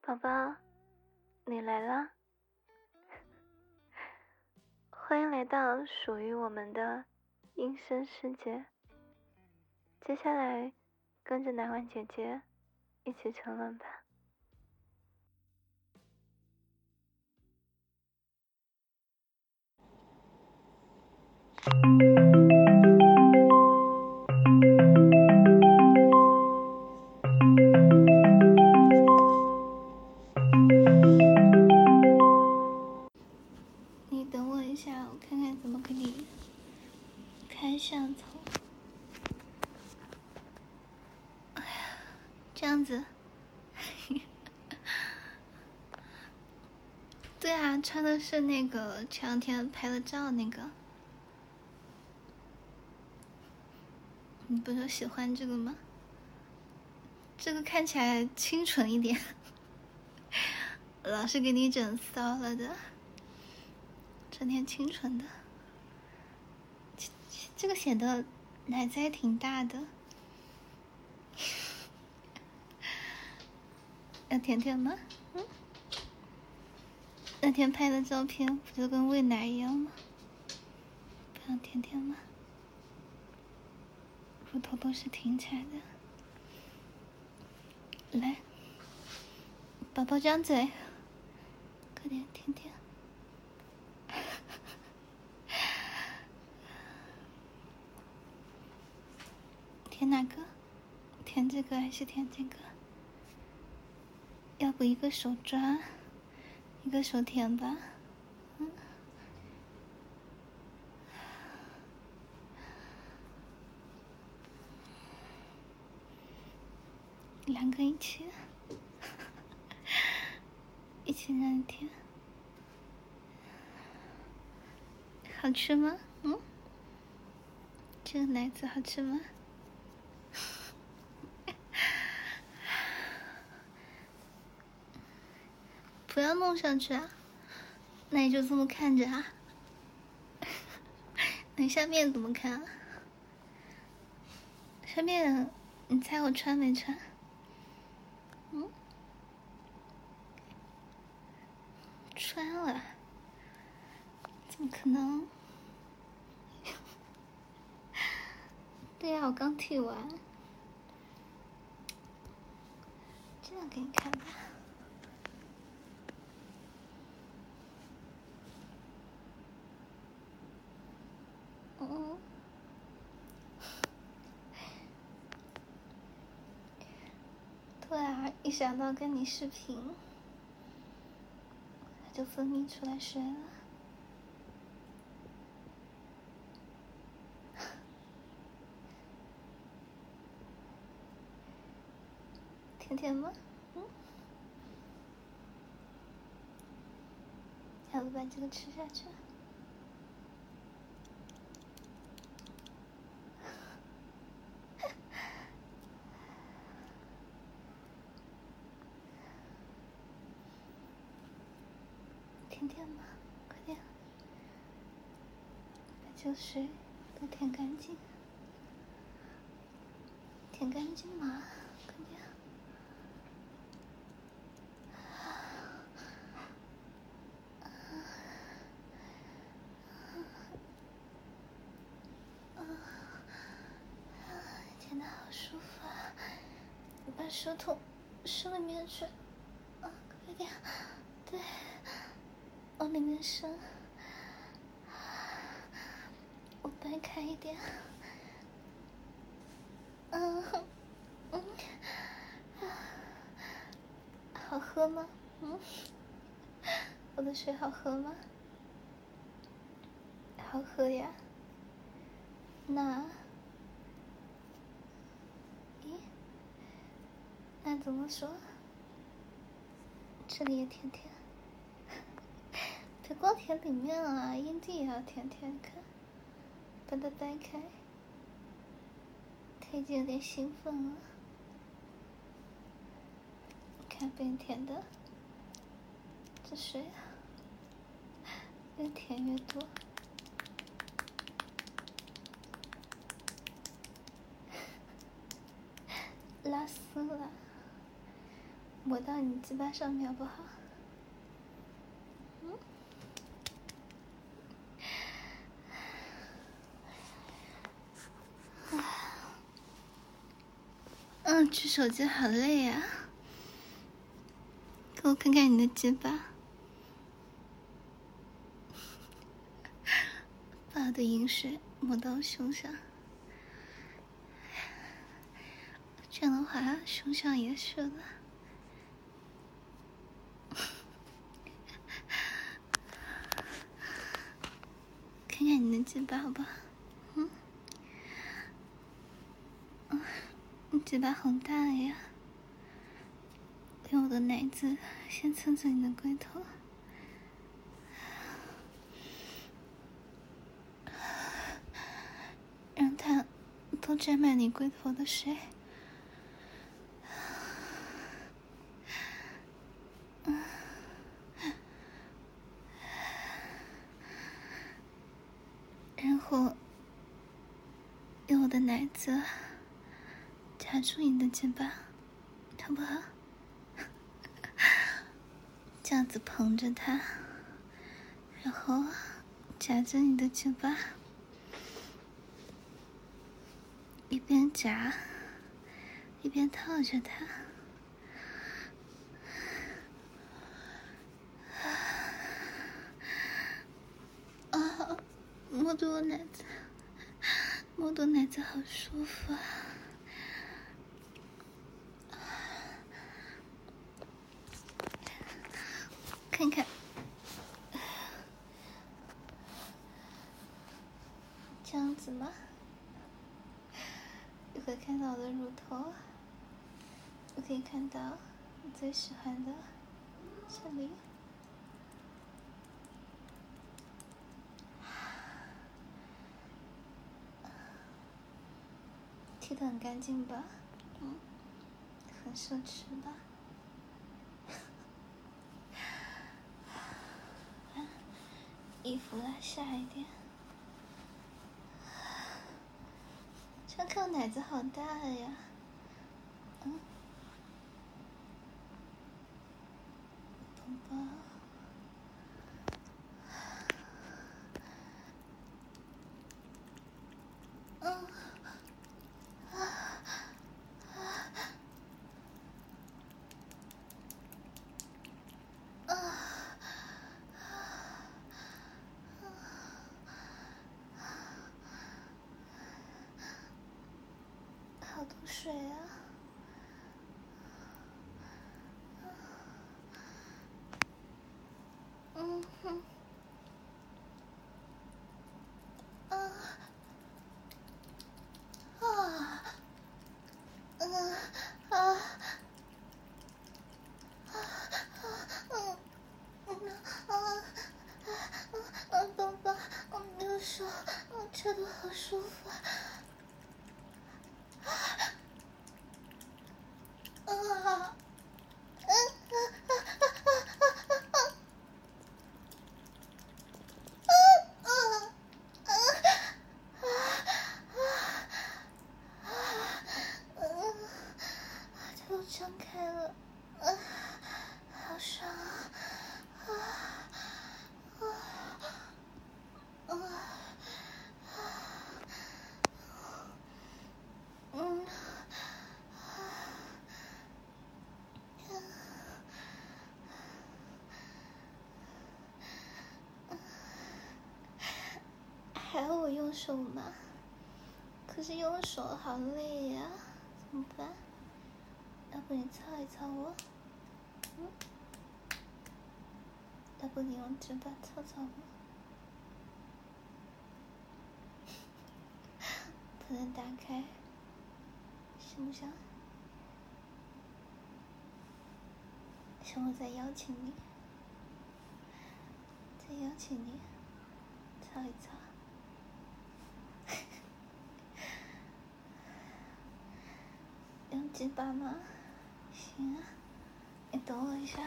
宝宝，你来了，欢迎来到属于我们的音声世界。接下来，跟着奶婉姐姐一起沉沦吧。你等我一下，我看看怎么给你开相头。哎呀，这样子。对啊，穿的是那个前两天拍了照那个。你不是喜欢这个吗？这个看起来清纯一点。老是给你整骚了的，整点清纯的。这个显得奶子还挺大的。要甜甜吗？那天拍的照片不就跟喂奶一样吗？不要甜甜吗？乳头都是挺起来的。来，宝宝张嘴，快点甜甜。舔哪个？舔这个还是舔这个？要不一个手抓，一个手舔吧。两个一起，一起让你舔。好吃吗？这个奶子好吃吗？不要弄上去啊！那你就这么看着啊？那下面怎么看啊？下面你猜我穿没穿？穿了？怎么可能？对呀，我刚剃完。这样给你看吧。对啊，一想到跟你视频，它就分泌出来水了。甜甜吗？要不把这个吃下去？甜甜吗？快点，把这个水都舔干净，舔干净嘛，快点。舔得好舒服啊！你把舌头伸里面去，快点，对，往里面伸。我掰开一点。好喝吗？我的水好喝吗？好喝呀。那怎么说？这里也舔舔。别光舔里面啊，阴蒂也要舔舔看。把它掰开。它已经有点兴奋了。看被你舔的，这水越舔越多。拉丝了。 抹到你鸡巴上面好不好？举手机好累呀、给我看看你的鸡巴。把我的饮水抹到胸上，这样的话胸上也是了。看看你的鸡巴好不好？你鸡巴好大呀！用我的奶子先蹭蹭你的龟头，让它都沾满你龟头的水。然后用我的奶子夹住你的鸡巴，好不好？这样子捧着它，然后夹着你的鸡巴，一边夹一边套着它。摸着我奶子，摸着奶子好舒服啊！看看，这样子吗？你会看到我的乳头，我可以看到你最喜欢的这里。剃得很干净吧？很奢侈吧？衣服拉下一点，这样看我奶子好大呀！宝宝。好多水啊！宝宝，你的手扯得好舒服啊！都张开了，好爽还要我用手吗？可是用手好累呀，怎么办？要不你操一操我？要不你用嘴巴操操我？不能打开，行不行？行，我再邀请你，操一操。用鸡巴吗？行啊，你等我一下。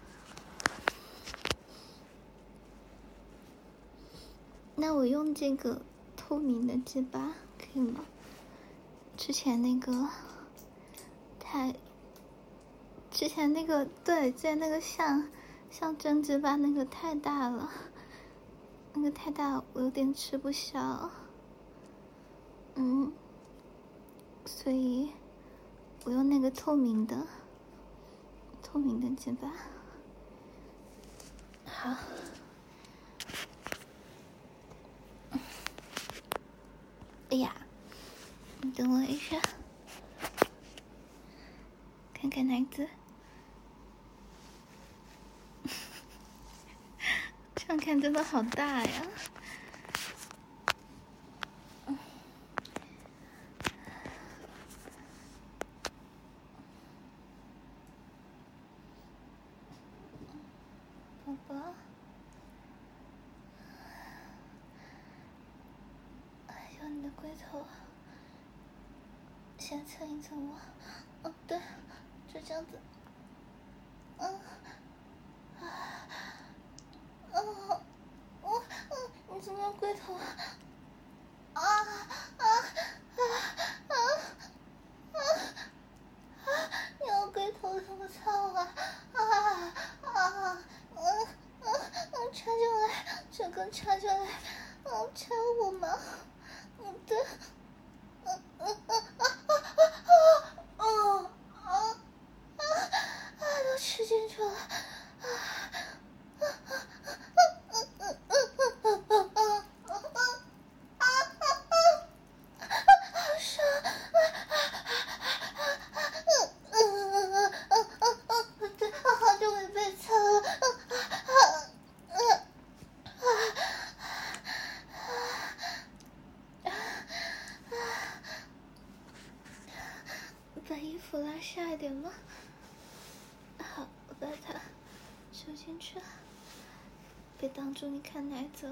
那我用这个透明的鸡巴可以吗？之前那个太之前那个对，之前那个像针织吧，那个太大了，那个太大，我有点吃不消。所以我用那个透明的针吧。好，哎呀，你等我一下，看看奶子，这样看真的好大呀。宝宝，哎呦，你的龟头，先蹭一蹭我。哦，对，就这样子。你怎么有龟头啊？你有龟头怎么操啊？插进来，这根插进来，插我吗？对，都吃进去了。把衣服拉下一点吗？好，我把它收进去，别挡住你看奶子了。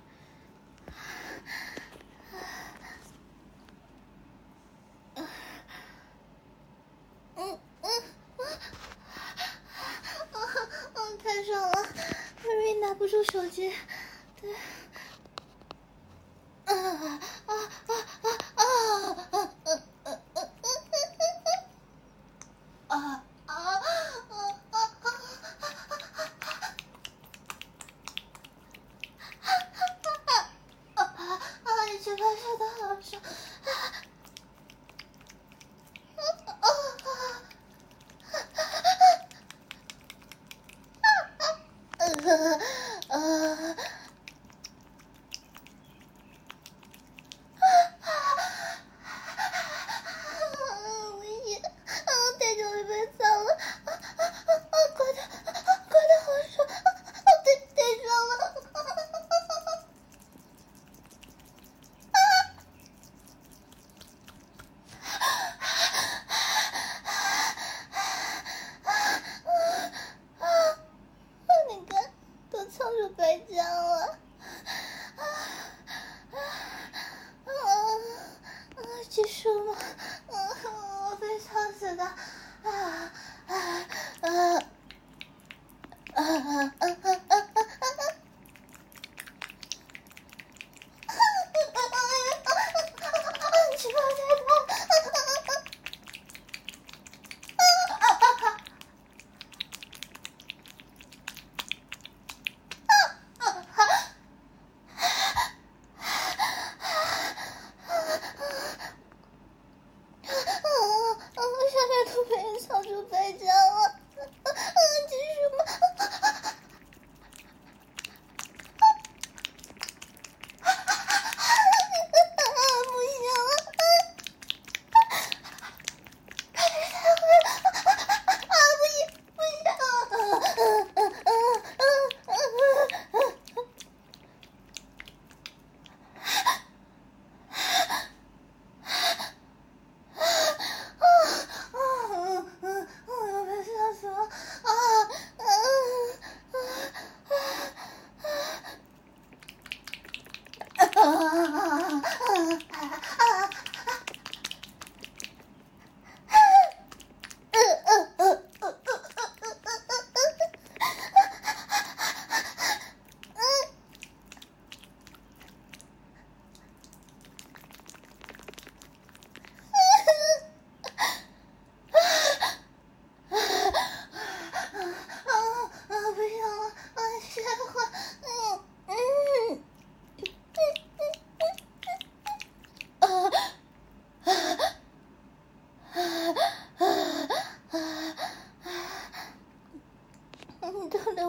太爽了，瑞瑞拿不住手机，对。你这个说的好爽。危险！太久没被操了，刮的好爽，太爽了！你看，都操出白胶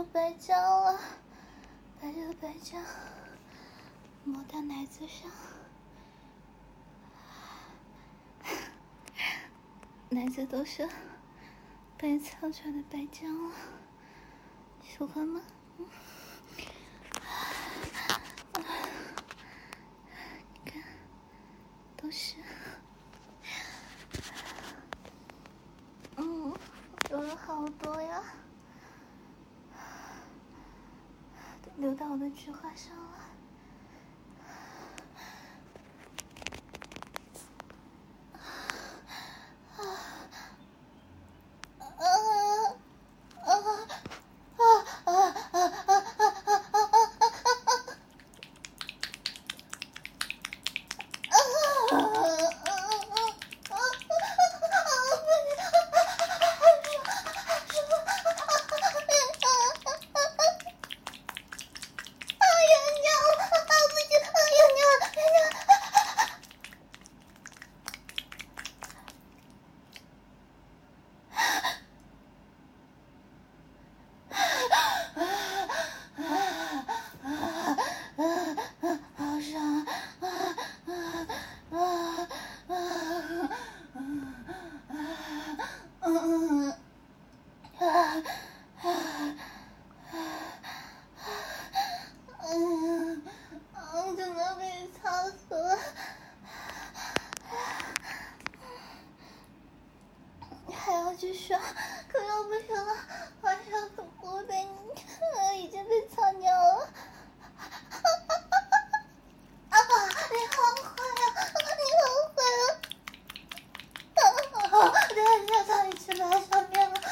白浆了，把这个白浆抹到奶子上，奶子都是被擦出来的白浆了，喜欢吗？你看，都是，流了好多呀，流到我的菊花上了。真的被操死了，还要继续啊，可要不行了，马上我会被你，已经被擦尿了。你好坏呀，你好坏呀！等一下，到你去拉上面了。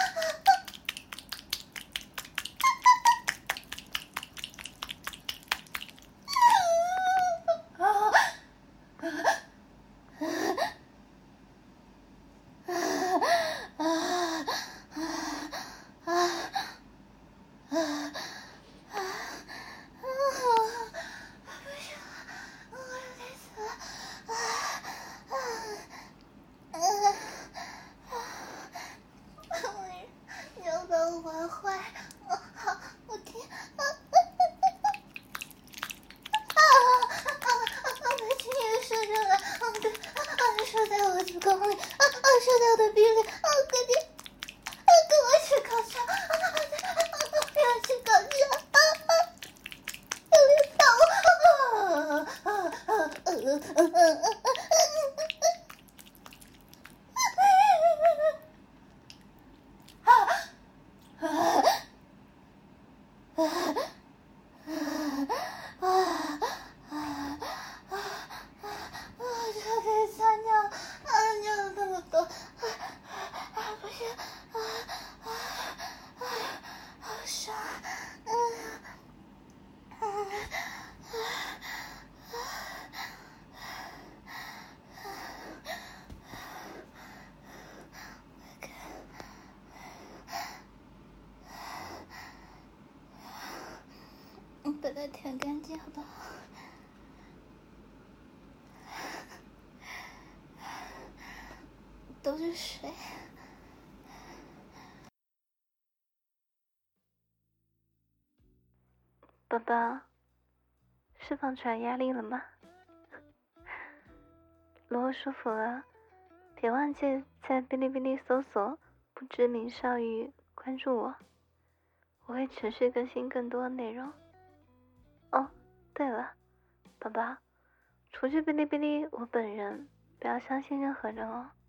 把它舔干净，好不好？都是水。宝宝，释放出来压力了吗？如果舒服了，别忘记在哔哩哔哩搜索“不知名少女”，关注我，我会持续更新更多内容。哦，对了，宝宝，除去哔哩哔哩，我本人不要相信任何人哦。